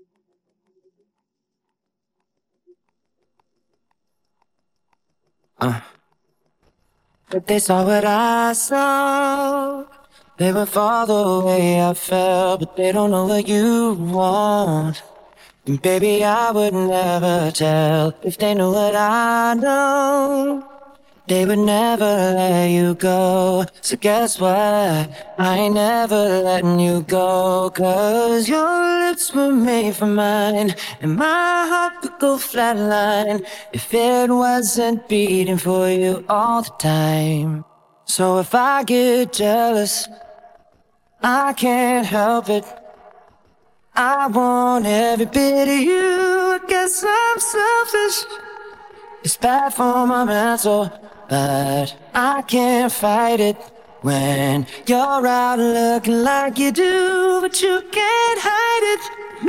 If they saw what I saw, they would fall the way I felt, but they don't know what you want. And baby, I would never tell if they knew what I know. They would never let you go. So guess what? I ain't never letting you go. 'Cause your lips were made for mine, and my heart could go flatline if it wasn't beating for you all the time. So if I get jealous, I can't help it. I want every bit of you. I guess I'm selfish. It's bad for my mental, but I can't fight it when you're out looking like you do, but you can't hide it.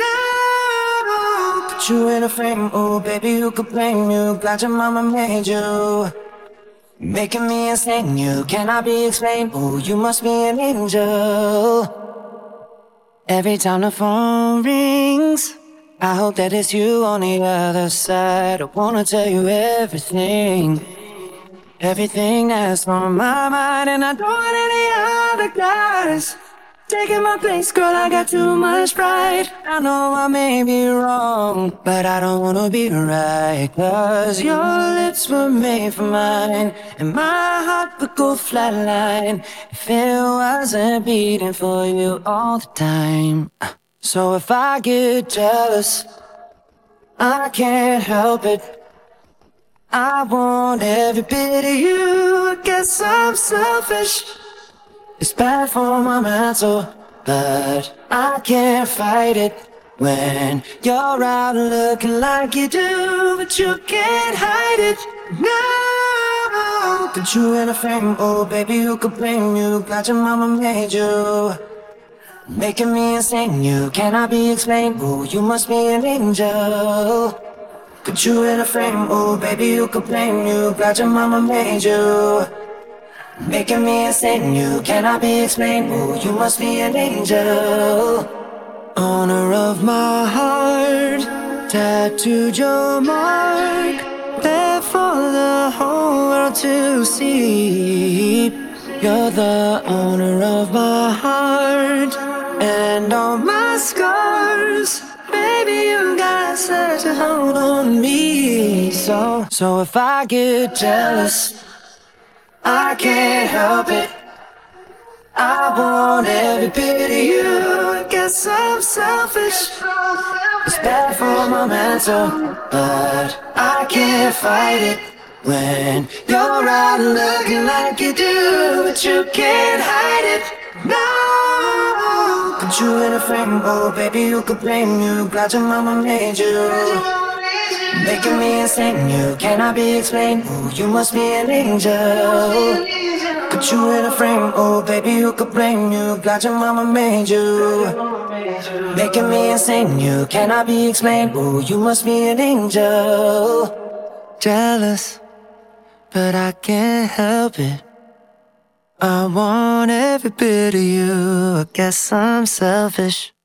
No, put you in a frame, oh baby, who could blame you? Glad your mama made you, making me insane. You cannot be explained. Oh, you must be an angel. Every time the phone rings, I hope that it's you on the other side. I wanna tell you everything, everything that's on my mind. And I don't want any other guys taking my place, girl, I got too much pride. I know I may be wrong, but I don't wanna be right. 'Cause your lips were made for mine, and my heart would go flatline if it wasn't beating for you all the time. So if I get jealous, I can't help it. I want every bit of you. I guess I'm selfish. It's bad for my mental, but I can't fight it when you're out looking like you do, but you can't hide it. No, put you in a frame, oh baby, who could blame you? Glad your mama made you, making me insane. You cannot be explained. Oh, you must be an angel. Put you in a frame, oh baby, who could blame you? Glad your mama made you, making me insane. You cannot be explained. Oh, you must be an angel. Owner of my heart, tattooed your mark, there for the whole world to see. You're the owner of my heart and all my scars. Baby, you got such a hold on me. So if I get jealous, I can't help it. I want every bit of you. I guess I'm selfish. It's bad for my mental, but I can't fight it when you're out looking like you do, but you can't hide it. No, put you in a frame, oh baby, who could blame you? Glad your mama made you, making me insane. You cannot be explained. Oh, you must be an angel. Put you in a frame, oh baby, who could blame you? Glad your mama made you, making me insane. You cannot be explained. Oh, you must be an angel. Jealous, but I can't help it. I want every bit of you. I guess I'm selfish.